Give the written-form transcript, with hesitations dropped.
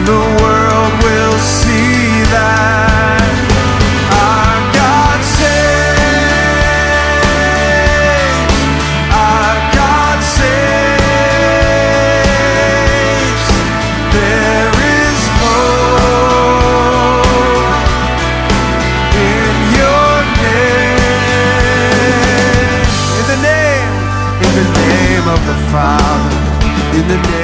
the world will see that our God saves, our God saves. There is hope in your name, in the name of the Father, in the name